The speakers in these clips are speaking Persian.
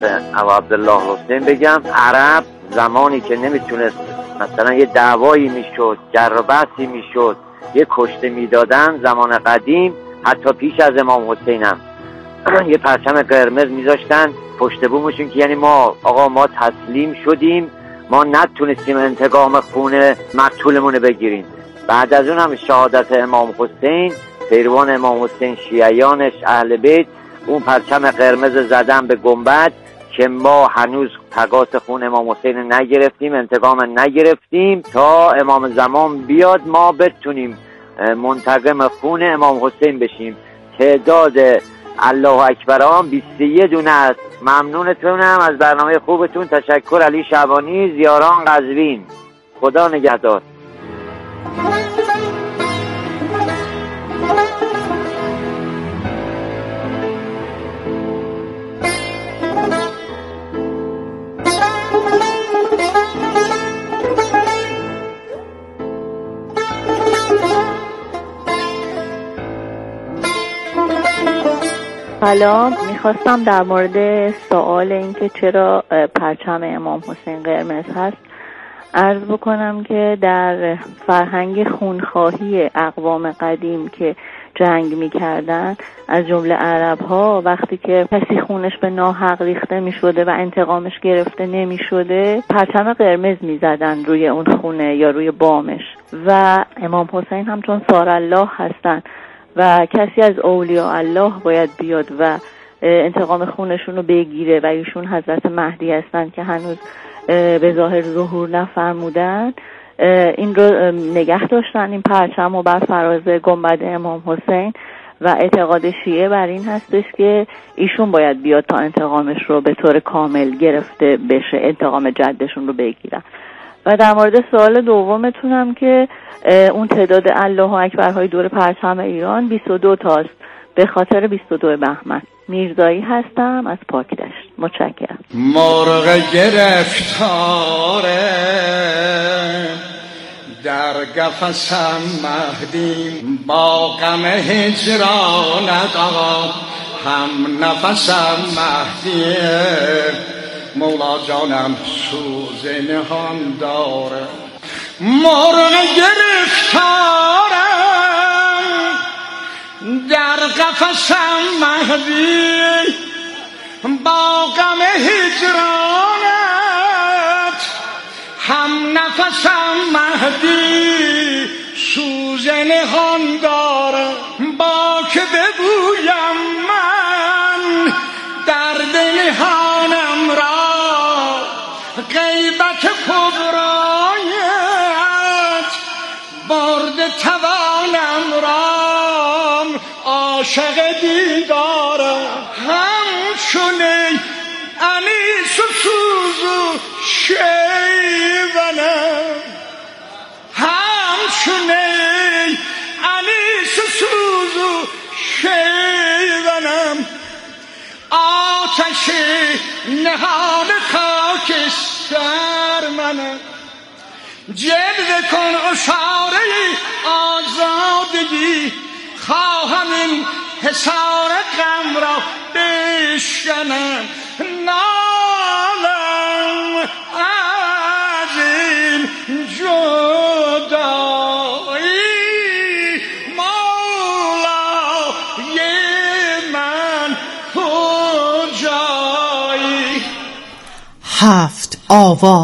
ابا عبدالله حسین بگم، عرب زمانی که نمیتونست مثلا یه دعوایی میشد، جر و بحثی میشد، یه کشته میدادن زمان قدیم، حتی پیش از امام حسین هم یه پرچم قرمز میذاشتن پشت بومشون که یعنی ما تسلیم شدیم، ما نتونستیم انتقام خون مقتولمون بگیریم. بعد از اون هم شهادت امام حسین، پیروان امام حسین، شیعیانش، اهل بیت، اون پرچم قرمز زدن به گنبد که ما هنوز تقاص خون امام حسین نگرفتیم، انتقام نگرفتیم، تا امام زمان بیاد ما بتونیم منتقم خون امام حسین بشیم. تعداد الله اکبران 21 دونه است. ممنونتونم از برنامه خوبتون. تشکر. علی شعبانی، زیاران قزوین. خدا نگهدار. سلام، میخواستم در مورد سوال این که چرا پرچم امام حسین قرمز هست عرض بکنم که در فرهنگ خونخواهی اقوام قدیم که جنگ میکردن، از جمله عرب ها، وقتی که کسی خونش به ناحق ریخته میشده و انتقامش گرفته نمیشده، پرچم قرمز میزدن روی اون خونه یا روی بامش. و امام حسین هم چون سارالله هستن و کسی از اولیاء الله باید بیاد و انتقام خونشون رو بگیره و ایشون حضرت مهدی هستن که هنوز به ظاهر ظهور نفرمودن، این رو نگه داشتن، این پرچم رو بر فراز گنبد امام حسین، و اعتقاد شیعه بر این هستش که ایشون باید بیاد تا انتقامش رو به طور کامل گرفته بشه، انتقام جدشون رو بگیرن. و در مورد سوال دومتونم که اون تعداد الله اکبرهای دور پرچم ایران 22 تاست، به خاطر 22 بهمن. میرزایی هستم از پاکدشت. متشکرم. مرغ گرفتاره در قفسم مهدی، با غم هجرانت آقا هم نفسم مهدی. مولا جانم سوز نهان داره، مرغ گرفتارم در قفسم مهدی، با غم هجرانت هم نفسم مهدی. سوز نهان دارم با که بگویم من درد نهانم را، غیبت کبرایت برد توانم را. عاشق دیدارم همچونه انیس و سوز و شیونم، همچونه انیس و سوز و شیونم. آتش نهان خاکستر منم، جلوه کن اشاره آزادگی. خواهم این حصار غم را بشکنم، نالم از این جدایی. مولای من کجایی؟ 7 آوا.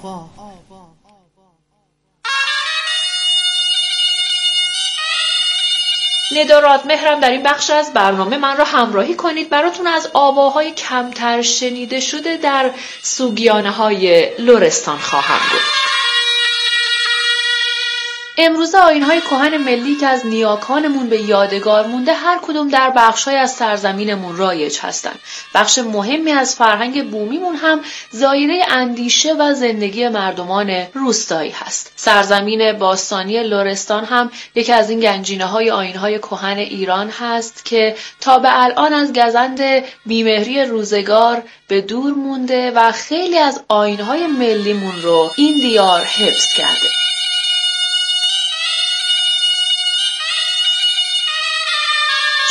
ندارات مهرم در این بخش از برنامه من را همراهی کنید. براتون از آواهای کمتر شنیده شده در سوگیانه‌های لرستان خواهم گفت. امروزه آیین‌های کهن ملی که از نیاکانمون به یادگار مونده، هر کدوم در بخش‌های از سرزمینمون رایج هستن. بخش مهمی از فرهنگ بومیمون هم زایره اندیشه و زندگی مردمان روستایی هست. سرزمین باستانی لرستان هم یکی از این گنجینه‌های آیین‌های کهن ایران هست که تا به الان از گزند بیمهری روزگار به دور مونده و خیلی از آیین‌های ملیمون رو این دیار حفظ کرده.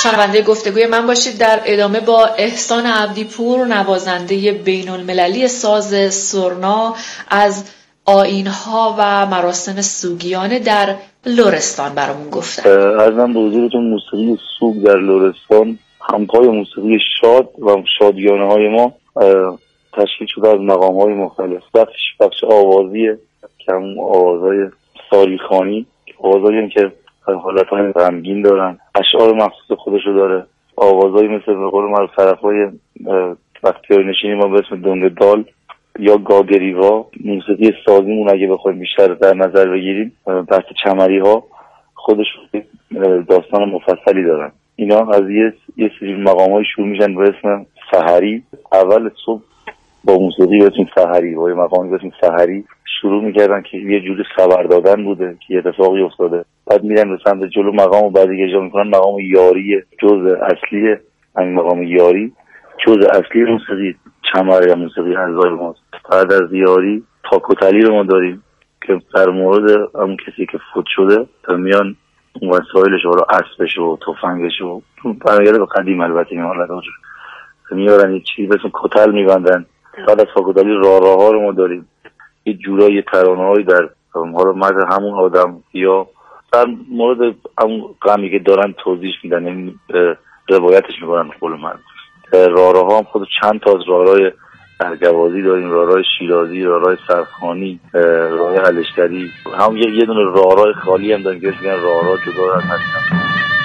شنونده گفتگوی من باشید. در ادامه با احسان عبدی‌پور، نوازنده بین المللی ساز سرنا، از آیین‌ها و مراسم سوگیانه در لرستان برامون گفتن. عرضم به حضورتون موسیقی سوگ در لرستان همپای موسیقی شاد و شادیانه های ما تشکیل شده از مقام های مختلف. بخش آوازیه که همون آوازهای ساریخانی، آوازهایی که حالت های غمگین دارن، اشعار مخصوص خودشو داره، آوازهایی مثل به قول معروف طرفای بختیاری نشینی ما به اسم دنگ دال یا گاگریوا. موسیقی سازیمون اگه بخوایم بیشتر در نظر بگیریم، بحث چمری ها خودش داستان مفصلی دارن. اینا از یه سری مقام های شروع میشن به اسم سحری. اول صبح با موسیقی به اسم سحری، با یه مقامی به اسم سحری شروع میکردن که یه جوری خبر دادن بوده که اتفاقی افتاده. بعد میرن به سمت جلو مقام و بعد اجرا میکنن. مقام یاری جزء اصلی همین مقام یاری، جزء اصلی موسیقی چمر یا موسیقی اعضای ماست. بعد از یاری تاکوتلی رو ما داریم که در مورد اون کسی که فوت شده میان اون وسایلش رو، اسبش و تفنگش رو برمیگرده به قدیم، البته این حالت ها میارن یه چیزی به اسم کتل میبندن. بعد از تاکوتلی راه‌ها رو ما داریم، یه جورایی ترانه‌هایی در حالا مد همون آدم یا در مورد همون غمی که دارن توضیح میدن، این روایتش میکنن به قول من. راه‌ها هم خود چند تا از راه‌های ارگوازی داریم، راه‌های شیرازی، راه‌های سرخانی، راه‌های هلشکری. هم یه دونه راه‌های خالی هم داریم که بهش میگن راه‌ها جدا از هستن.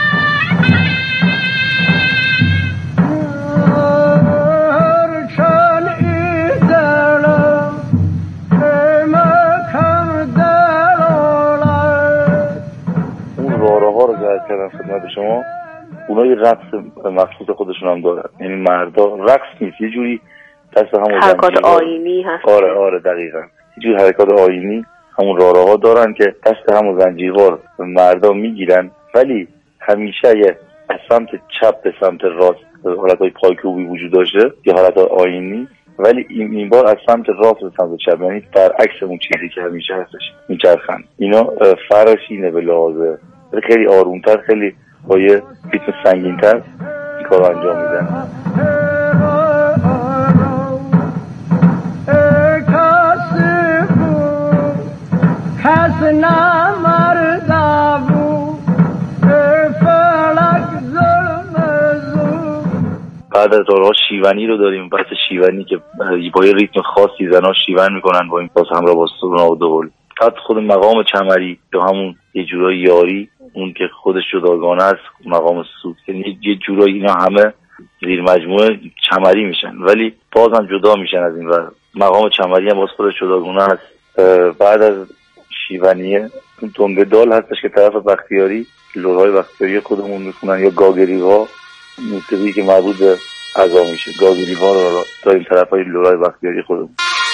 اون راه‌ها رو که کردم خدمت شما، اونا یه رقص مخصوص خودشون هم دارن. یعنی مردا رقص نیست، یه جوری دست همون حرکات آیینی هست. آره دقیقاً یه جوری حرکات آیینی همون راه‌ها دارن که دست همون زنجیروار مردا میگیرن، ولی همیشه یه از سمت چپ به سمت راست حالتهای پایکوبی وجود داشته، یه حالت آیینی، ولی این بار از سمت راست به سمت چپ، یعنی برعکس اون چیزی که همیشه هستش میچرخن. اینا فرقش اینه به لحاظ خیلی آرومتر، خیلی با یه ریتم سنگین‌تر این کار رو انجام میدن. بعد از راه‌ها شیونی رو داریم. بحث شیونی که با یه ریتم خاصی زن‌ها شیون میکنن با این باز همراه با سرنا و دهل. بعد خود مقام چمری یا همون یه جورای یاری، اون که خودش جداگانه است، مقام سوگ، یعنی یه جورایی اینا همه زیر مجموعه چمری میشن ولی باز هم جدا میشن از این ور. مقام چمری هم باز خودش جداگانه است. بعد از شیونیه اون دنگ دال هستش که طرف بختیاری، لورهای بختیاری خودمون میخونن، یا گاگریوا موسیقی که مربوط به عزا میشه. گاگریوا رو داریم طرف های لورهای بختیاری خودمون.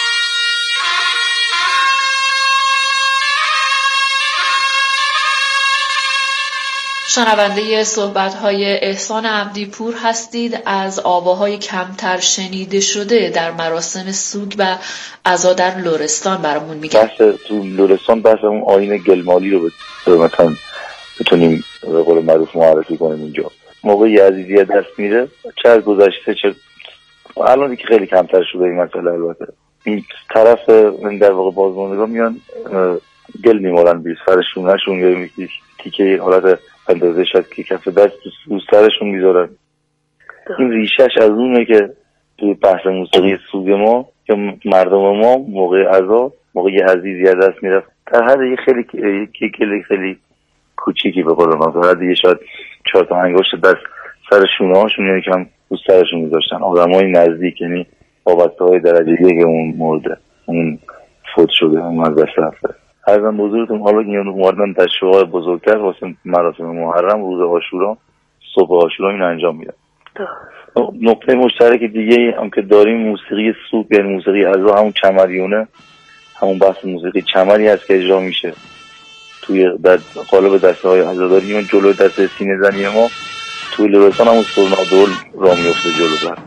شنونده صحبت‌های احسان عبدی‌پور هستید از آواهای کمتر شنیده شده در مراسم سوگ و عزا در لرستان برامون میگن. بحث تو لرستان بحث اون آیین گلمالی رو مثلا بتونیم به قول معروف معرفی کنیم. اینجا موقعی عزیزی دست میره، چه از گذشته چه الان که خیلی کمتر شده این مسئله، البته این طرف در واقع بازماندگان میان گل میمالن بی سرشونشون یا میگی تیکه حالت اندازه شد که کف دست تو سرشون میذارن. این ریشش از اونه که توی بحث موسیقی سوگ ما یا مردم ما موقع عزا، موقع عزیزی از دست میرفت، در حد یه خیلی کوچیکی به قول من، در حد یه شاید 4 تا انگشت دست سر شونه هاشون یعنی کم تو سرشون میذاشتن. آدمای نزدیک، یعنی وابسته های درجه یک اون مرده، اون فوت شده، اون از دست رفته. عرضم حضورتون حالا این موردن تشریف‌های بزرگتر واسه مراسم محرم، روز عاشورا، صبح عاشورا این انجام میدن. نقطه مشترک دیگه هم که داریم موسیقی سوگ، یعنی موسیقی عزا، همون چمریونه، همون بحث موسیقی چمری هست که اجرا میشه توی در قالب دسته‌های عزاداری. اون جلو دسته سینه زنی ما توی لرستان همون سرنا دول را میفته جلو.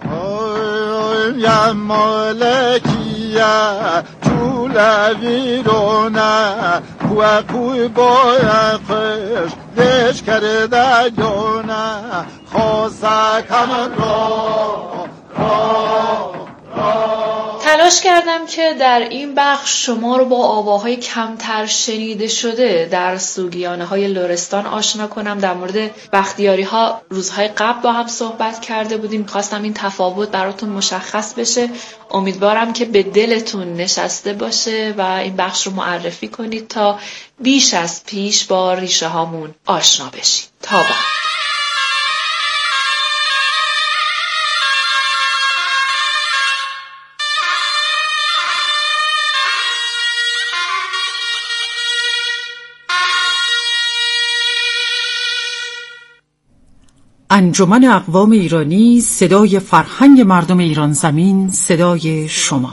یا مالکیه چوله ویرونه کوه کوی باید قش دش کرده جونه خواسته کم تلاش کردم که در این بخش شما رو با آواهای کمتر شنیده شده در سوگیانه های لرستان آشنا کنم. در مورد بختیاری ها روزهای قبل با هم صحبت کرده بودیم، خواستم این تفاوت براتون مشخص بشه. امیدوارم که به دلتون نشسته باشه و این بخش رو معرفی کنید تا بیش از پیش با ریشه هامون آشنا بشید. تا بعد. انجمن اقوام ایرانی، صدای فرهنگ مردم ایران زمین، صدای شما.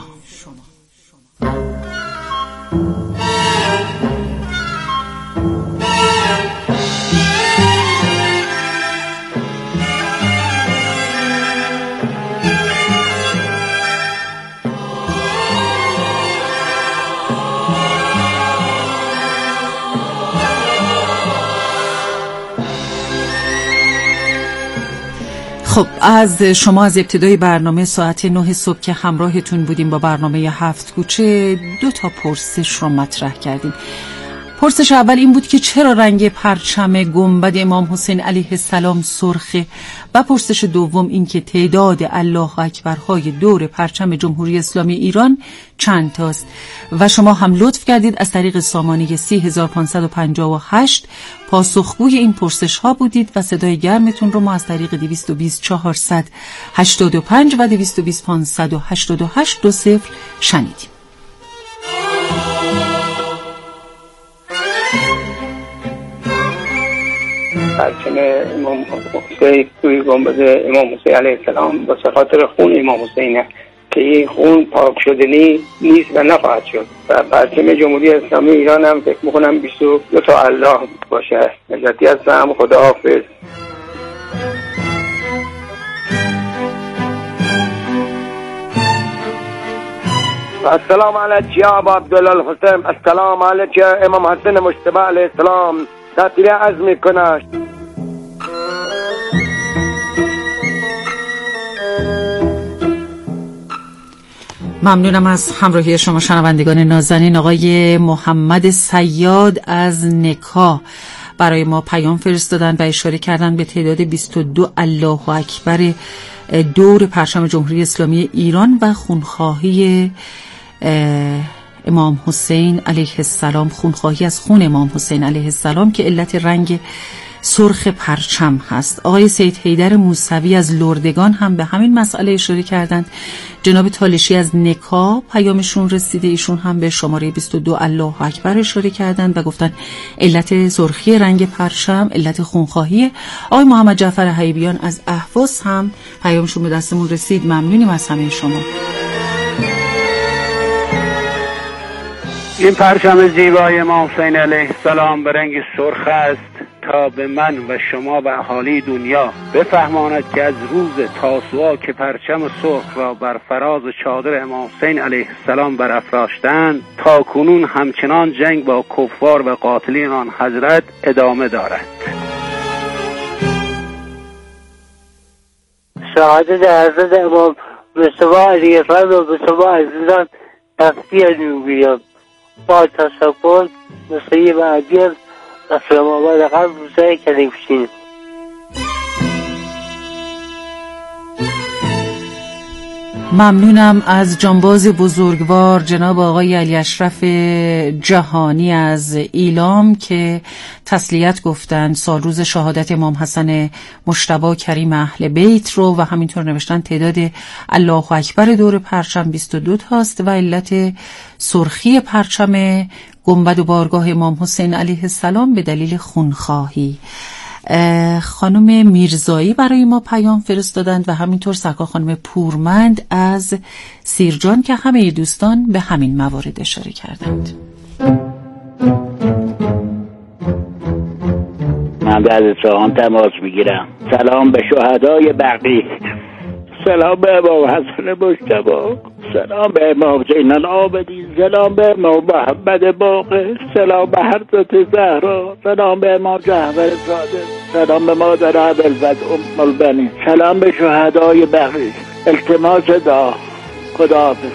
خب از شما از ابتدای برنامه ساعت 9 صبح که همراهتون بودیم با برنامه 7 کوچه 2 تا پرسش رو مطرح کردیم. پرسش اول این بود که چرا رنگ پرچم گنبد امام حسین علیه السلام سرخه، و پرسش دوم این که تعداد الله اکبرهای دور پرچم جمهوری اسلامی ایران چند تاست. و شما هم لطف کردید از طریق سامانه 30558 پاسخگوی این پرسش ها بودید و صدای گرمتون رو ما از طریق 220 485 و 220 588 20 شنیدیم. پرچم امام حسین توی گنبد امام حسین علیه السلام با خاطر خون امام حسینه که این خون پاک شدنی نیست و نخواهد شد. و پرچم جمهوری اسلامی ایران هم فکر میکنم 22 تا الله باشه. نجاتی هستم، خداحافظ. السلام علیک یا ابا عبدالله الحسین. السلام علیک امام حسین مجتبی علیه السلام. تعطیل عرض میکنه. ممنونم از همراهی شما شنوندگان نازنین. آقای محمد صیاد از نکا برای ما پیام فرستادن و اشاره کردن به تعداد 22 الله اکبر دور پرچم جمهوری اسلامی ایران و خونخواهی امام حسین علیه السلام، خونخواهی از خون امام حسین علیه السلام که علت رنگ سرخ پرچم هست. آقای سید حیدر موسوی از لردگان هم به همین مسئله اشاره کردند. جناب تالشی از نکا پیامشون رسیده، ایشون هم به شماره 22 الله اکبر اشاره کردند و گفتن علت سرخی رنگ پرچم علت خونخواهی. آقای محمد جعفر حیبیان از اهواز هم پیامشون به دستمون رسید. ممنونیم از همه شما. این پرچم زیبای امام حسین علیه السلام به رنگ سرخ است تا به من و شما و اهالی دنیا بفهماند که از روز تاسوعا که پرچم سرخ را بر فراز چادر امام حسین علیه السلام برافراشتند تا کنون همچنان جنگ با کفار و قاتلین آن حضرت ادامه دارد. شهادت حضرت امام مصطفی علیه السلام و به شما عزیزان تقدیم می‌گویم. با تشکر مسیح و عدیل اسلام آباد قبل روزای کلیفشین. ممنونم از جانباز بزرگوار جناب آقای علی اشرف جهانی از ایلام که تسلیت گفتند سال روز شهادت امام حسن مجتبی کریم اهل بیت رو و همینطور نوشتن تعداد الله اکبر دور پرچم 22 تاست و علت سرخی پرچم گنبد و بارگاه امام حسین علیه السلام به دلیل خونخواهی. خانم میرزایی برای ما پیام فرستادند و همینطور سرکار خانم پورمند از سیرجان که همه دوستان به همین موارد اشاره کردند. من از اصفهان تماس میگیرم. سلام به شهدای بقیع، سلام به امام حسن مجتبی، سلام به امام زین العابدین، سلام به امام محمد باقر، سلام به حضرت زهرا، سلام به امام جعفر صادق، سلام به مادر ابوالفضل ام البنین، سلام به شهدای بقیع. التماس دعا. خداحافظ.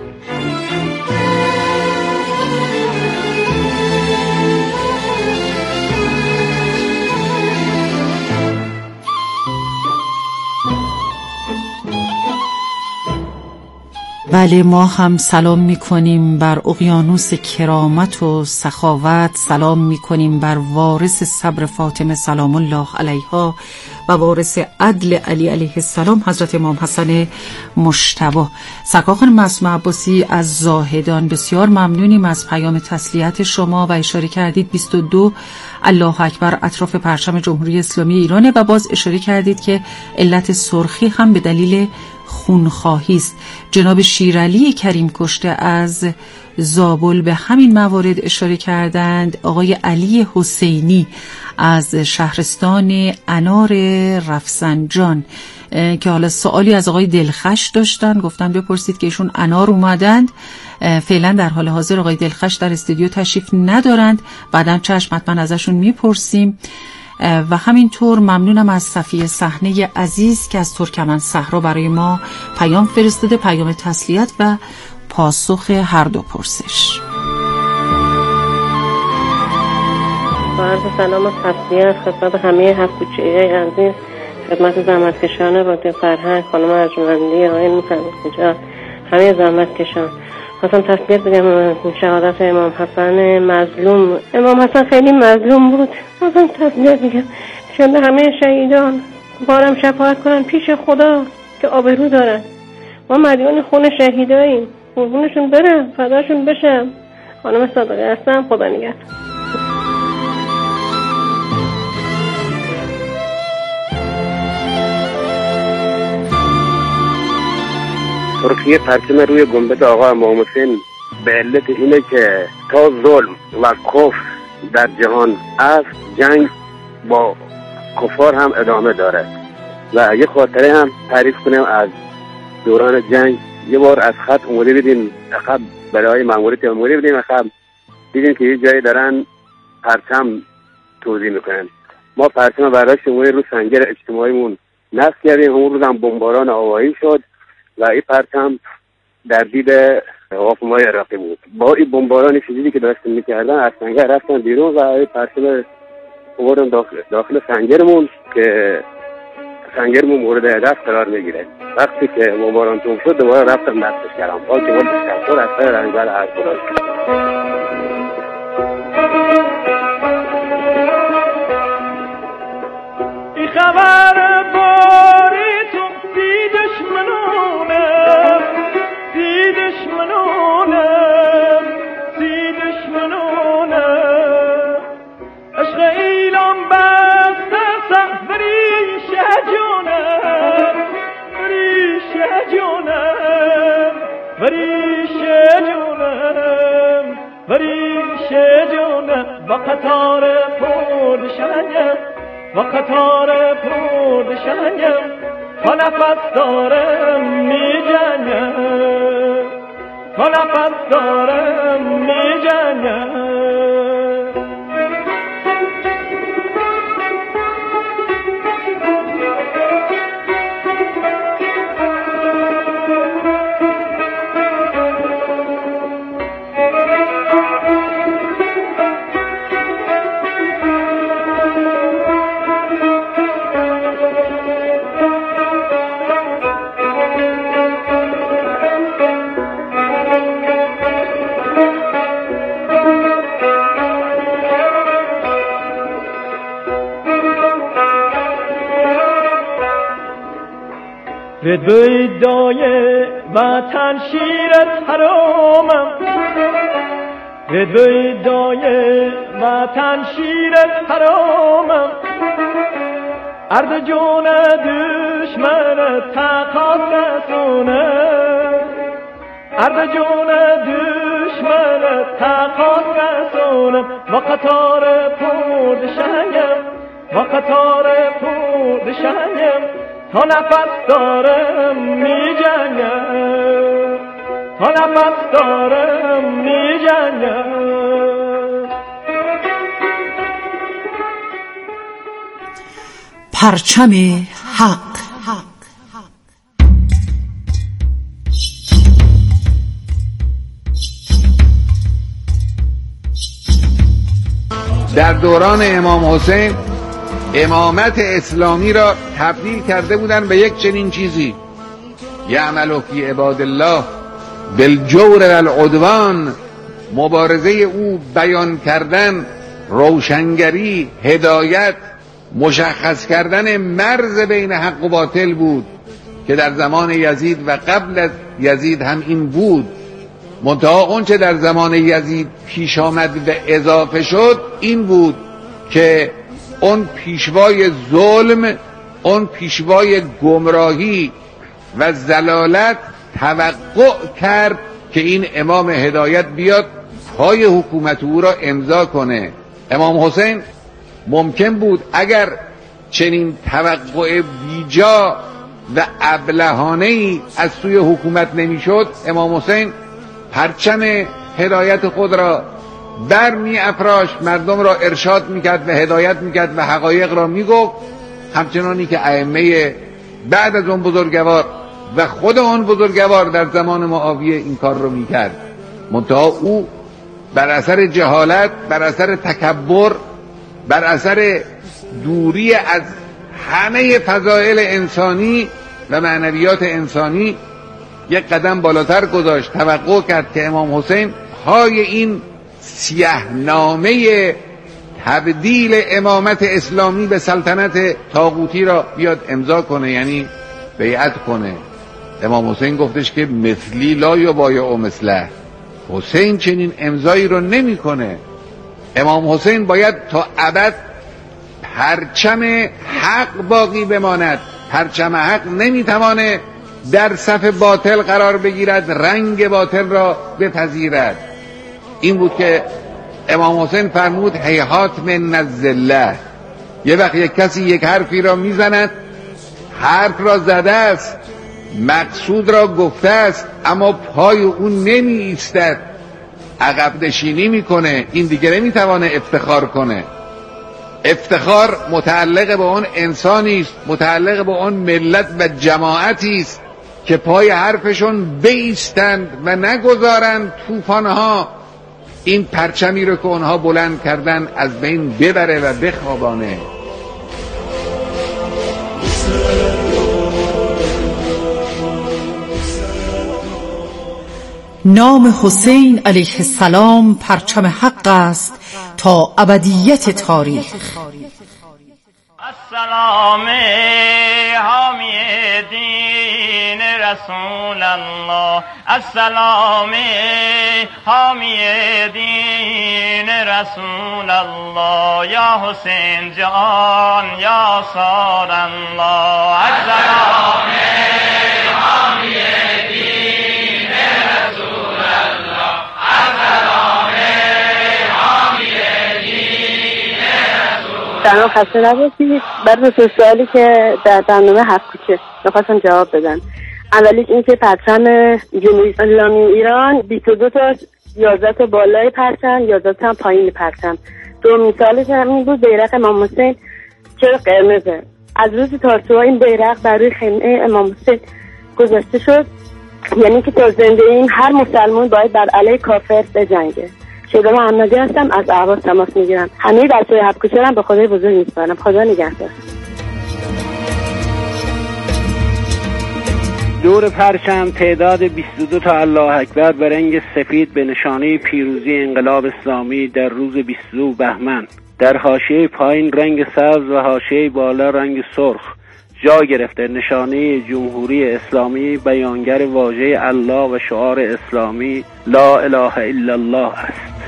بله، ما هم سلام میکنیم بر اقیانوس کرامت و سخاوت، سلام میکنیم بر وارث صبر فاطمه سلام الله علیها و وارث عدل علی علیه السلام حضرت امام حسن مجتبی. سرکار خانم معصومه عباسی از زاهدان، بسیار ممنونیم از پیام تسلیت شما و اشاره کردید 22 الله اکبر اطراف پرچم جمهوری اسلامی ایرانه و باز اشاره کردید که علت سرخی هم به دلیل خونخواهی است. جناب شیرعلی کریم کشته از زابل به همین موارد اشاره کردند. آقای علی حسینی از شهرستان انار رفسنجان که حالا سوالی از آقای دلخش داشتن، گفتن بپرسید که ایشون انار اومدند، فعلا در حال حاضر آقای دلخش در استودیو تشریف ندارند، بعداً چشم حتما ازشون میپرسیم. و همینطور ممنونم از صفیه صحنه عزیز که از ترکمن صحرا برای ما پیام فرستاده، پیام تسلیت و پاسخ هر دو پرسش. با عرض سلام و تسلیت خدمت همه هفت کوچه‌ای عزیز، خدمت زحمتکشان رادیو فرهنگ، خانم ارجمندی، آقای موسوی، همه زحمتکشان. خواستم تسلیت بگم شهادت امام حسن مظلوم. امام حسن خیلی مظلوم بود. خواستم تسلیت بگم شده همه شهیدان بارم شفاعت کنن پیش خدا که آبرو دارن. ما مدیون خون شهیداییم، قربونشون برم، فداشون بشم. خانم صادقه هستم، خدا نگهدار. سرخی پرچم روی گنبد آقا امام حسین به علت اینه که تا ظلم و کفر در جهان است، جنگ با کفار هم ادامه داره. و یه خاطره هم تعریف کنم از دوران جنگ. یه بار از خط اومده بیدیم عقب، برای ماموریت اومده بیدیم عقب، دیدیم که یه جایی دارن پرچم توزیع میکنن. ما پرچم برداشت اومده رو سنگر اجتماعیمون نصب کردیم. اون روز هم بمباران هوایی شد و این پرچم در دید هواپیمای عراقی بود. با این بمباران شدیدی که داشتن میکردن از سنگر رفتن بیرون و این پرچم اومدن داخل سنگرمون که سنگرمون مورد هدف قرار میگیره. وقتی که بمباران تموم شد دوباره رفتن دستش کردم. حال که ولد تشکر از سر رنگبر هر خداش. این خبر باری تو دشمنونم، دشمنونم، عشق ایلان بسته سفریش جونم، وریش جونم، با قطار پردشنیم، با قطار پردشنیم، تا نفس دارم می جنیم، تا نفس دارم می جنیم. به دویدای وطن شیرت حرامم، به دویدای وطن شیرت حرامم، ارد جون دشمن تقاط رسونم، ارد جون دشمن تقاط رسونم، با قطار پردشنیم، با قطار پردشنیم، تا نفس دارم می‌جنگم، تا نفس دارم می‌جنگم. پرچم حق. در دوران امام حسین امامت اسلامی را تبدیل کرده بودن به یک چنین چیزی: یعمل فی عباد الله بالجور والعدوان. مبارزه او بیان کردن، روشنگری، هدایت، مشخص کردن مرز بین حق و باطل بود که در زمان یزید و قبل از یزید هم این بود. منتها اون چه در زمان یزید پیش آمد و اضافه شد این بود که اون پیشوای ظلم، اون پیشوای گمراهی و ضلالت توقع کرد که این امام هدایت بیاد پای حکومت او را امضا کنه. امام حسین ممکن بود اگر چنین توقع بیجا و ابلهانه‌ای از سوی حکومت نمیشد، امام حسین پرچم هدایت خود را بر می افراشت، مردم را ارشاد میکرد و هدایت میکرد و حقایق را میگفت، همچنانی که ائمه بعد از اون بزرگوار و خود اون بزرگوار در زمان معاویه این کار رو میکرد. منتها او بر اثر جهالت، بر اثر تکبر، بر اثر دوری از همه فضائل انسانی و معنویات انسانی یک قدم بالاتر گذاشت. توقع کرد که امام حسین های این سیحنامه تبدیل امامت اسلامی به سلطنت طاغوتی را بیاد امضا کنه، یعنی بیعت کنه. امام حسین گفتش که مثلی لا یبایع مثله. حسین چنین امضایی رو نمیکنه. امام حسین باید تا ابد پرچم حق باقی بماند. پرچم حق نمیتوانه در صف باطل قرار بگیرد، رنگ باطل را بپذیرد. این بود که امام حسین فرمود هیهات من الذله. یه وقت یک کسی یک حرفی را میزند، حرف را زده است، مقصود را گفته است، اما پای اون نمی ایستد، عقب نشینی میکنه، این دیگه نمیتوانه افتخار کنه. افتخار متعلق به اون انسانی است، متعلق به اون ملت و جماعتی است که پای حرفشون بایستند و نگذارند طوفانها این پرچمی رو که اونها بلند کردن از بین ببره و بخوابانه. نام حسین علیه السلام پرچم حق است تا ابدیت تاریخ. السلام حامی دین رسول الله، السلام حامی دین رسول الله، یا حسین جان یا سار الله. السلام حامی دین رسول الله، السلام حامی دین رسول الله. سلام، خسته نباشید. برای سوالی که در برنامه هفت کوچه می‌خواستم جواب بدم. اولیش این که پرچم جمهوری اسلامی ایران 22 تا 11 تا بالای پرچم، 11 تا پایین پرچم. دو مثالش همین بود، بیرق امام حسین چرا قرمزه؟ از روز تارسوها این بیرق بر روی خیمه امام حسین گذاشته شد، یعنی که تا زنده ایم هر مسلمان باید بر علیه کافر بجنگه. شده محمدی هستم، از اهواز تماس میگیرم. همه بچه‌های هفت کوچه هم به خدای بزرگ میسپارم. خدا نگهدار. دور پرچم تعداد 22 تا الله اکبر به رنگ سفید به نشانه پیروزی انقلاب اسلامی در روز 22 بهمن. در حاشیه پایین رنگ سبز و حاشیه بالا رنگ سرخ جا گرفته. نشانه جمهوری اسلامی بیانگر واژه الله و شعار اسلامی لا اله الا الله است.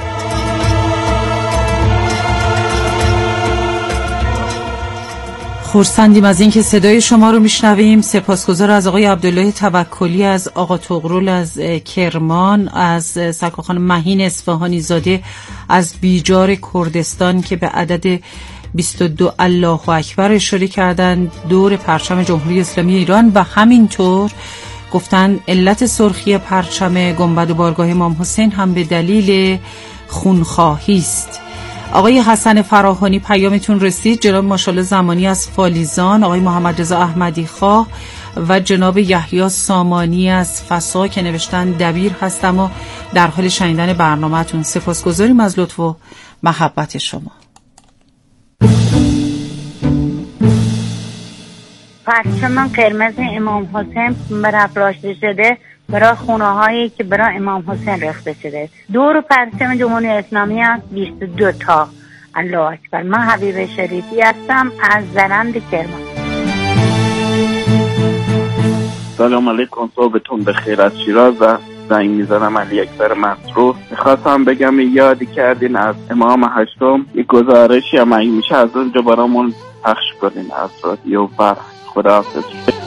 خرسندیم از اینکه صدای شما رو میشنویم. سپاسگزار از آقای عبدالله توکلی، از آقا طغرل از کرمان، از سرکارخانم مهین اصفهانی زاده از بیجار کردستان که به عدد 22 الله اکبر اشاره کردند دور پرچم جمهوری اسلامی ایران و همینطور گفتند علت سرخی پرچم گنبد و بارگاه امام حسین هم به دلیل خونخواهی است. آقای حسن فراهانی پیامتون رسید. جناب ماشاءالله زمانی از فالیزان، آقای محمد رضا احمدی خواه و جناب یحیی سامانی از فسا که نوشتن دبیر هستم و در حال شنیدن برنامه‌تون. سپاسگزاریم از لطف و محبت شما. پرچم قرمز امام حسین برای افراشته شده برای خونه هایی که برای امام حسین رخته شده. دور پرچم جمهوری اسلامی هست 22 تا. الله اکبر. من حبیب شریفی هستم از زرند کرمان. سلام علیکم، صبحتون بخیر از شیراز و زنگ میزنم علی اکبر مصروف. میخواستم بگم یادی کردین از امام هشتم یک گزارشی هم اگه میشه از اونجا برامون پخش کنین از رادیو فرح. خداحافظ.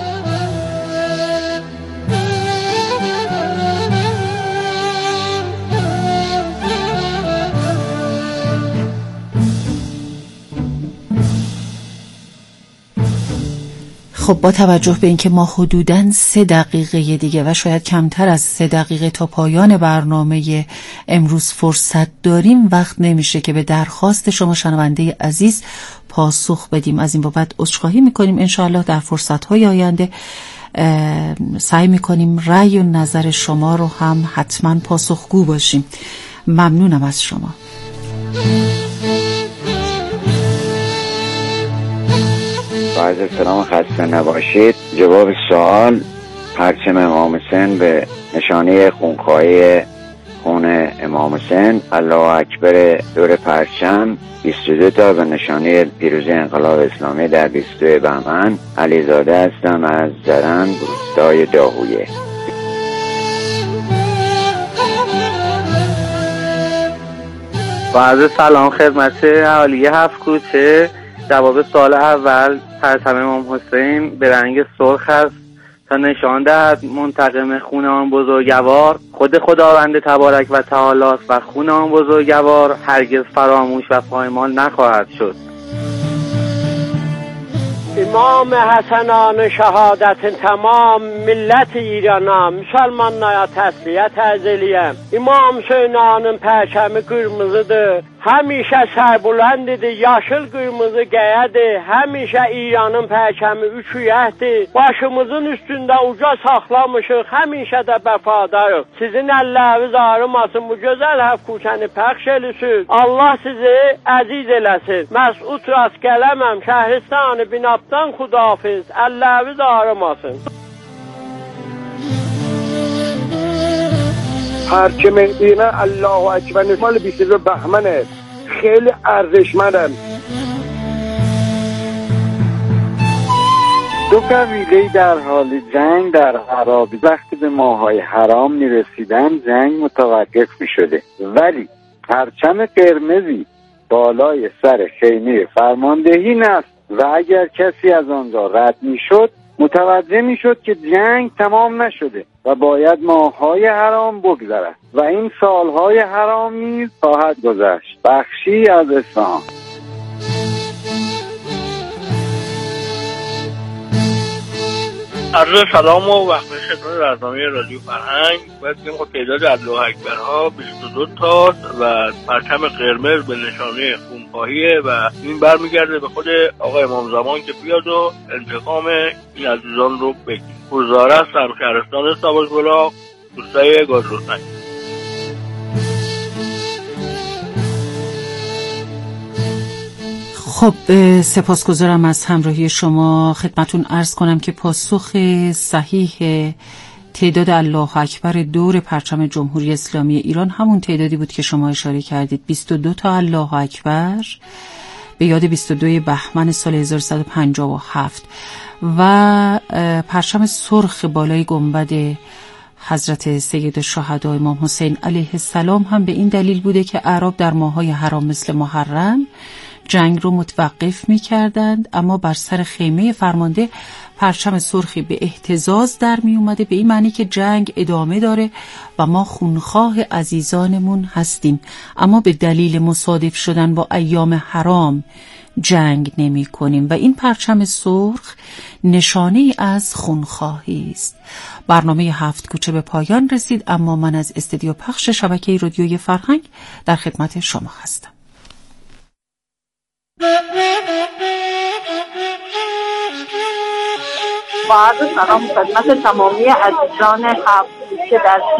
خب با توجه به اینکه ما حدوداً 3 دقیقه دیگه و شاید کمتر از 3 دقیقه تا پایان برنامه امروز فرصت داریم، وقت نمیشه که به درخواست شما شنونده عزیز پاسخ بدیم. از این بابت عذرخواهی میکنیم. انشاءالله در فرصت‌های آینده سعی میکنیم رأی و نظر شما رو هم حتما پاسخگو باشیم. ممنونم از شما. عرض سلام، خسته نباشید. جواب سوال: پرچم امام حسین به نشانه خونخواهی خون امام حسین الله اکبر دور پرچم 22 تا به نشانه پیروزی انقلاب اسلامی در 22 بهمن. علیزاده هستم از زرند، روستای داهویه. عرض سلام خدمت اهالی 7 کوچه. جواب سوال اول: پرچم امام حسین به رنگ سرخ است تا نشان دهد منتقم خون آن بزرگوار خود خداوند تبارک و تعالی و خون آن بزرگوار هرگز فراموش و پایمال نخواهد شد. امام حسنان شهادت تمام ملت ایرانam Müslümanlara təsliyyət ərz eləyəm. İmam Hüseynanın pərçəmi qırmızıdır. Həmişə sərbulandidir, yaşıl qırmızı qəyədir. Həmişə İranın pərçəmi üçüyəhdir. Başımızın üstündə uca saxlamışıq, həmişə də vəfadarıq. Sizin əlləriniz ağrımasın, bu gözəl həfkuşəni pəxş eləsin. Allah sizi əziz eləsin. Məsud rast gələməm, şəhristanı binabdan xudafiz. Əlləriniz ağrımasın. پرچم اینه الله اکبر مال 22 بهمنه، خیلی ارزشمندن. دو قبیله در حال جنگ در عرابی وقتی به ماهای حرام میرسیدن جنگ متوقف میشده، ولی پرچم قرمزی بالای سر خیمه فرماندهی نصب و اگر کسی از آنجا رد میشد متوجه میشد که جنگ تمام نشده و باید ماه‌های حرام بگذرد و این سالهای حرام نیز خواهد گذشت. بخشی از اسلام. عرض سلام و وقت بخیر خدمت برنامه رادیو فرهنگ. باید بگیم خب تعداد الله اکبرها 22 تاست و پرچم قرمز به نشانه خونخواهیه و این برمیگرده به خود آقای امام زمان که بیاد و انتقام این عزیزان رو بگیره. گزاره است در شهرستان سابق‌بلاغ، روستای گازرسنگ. خب سپاسگزارم از همراهی شما. خدمتون عرض کنم که پاسخ صحیح تعداد الله اکبر دور پرچم جمهوری اسلامی ایران همون تعدادی بود که شما اشاره کردید، 22 تا الله اکبر به یاد 22 بهمن سال 1157 و پرچم سرخ بالای گنبد حضرت سید الشهدا امام حسین علیه السلام هم به این دلیل بوده که اعراب در ماه‌های حرام مثل محرم جنگ رو متوقف می کردند، اما بر سر خیمه فرمانده پرچم سرخی به اهتزاز در می اومده، به این معنی که جنگ ادامه داره و ما خونخواه عزیزانمون هستیم، اما به دلیل مصادف شدن با ایام حرام جنگ نمی کنیم و این پرچم سرخ نشانه از خونخواهی است. برنامه 7 کوچه به پایان رسید، اما من از استودیو پخش شبکه رادیوی فرهنگ در خدمت شما هستم. با عرض سلام خدمت تمامی عزیزان 7 کوچه در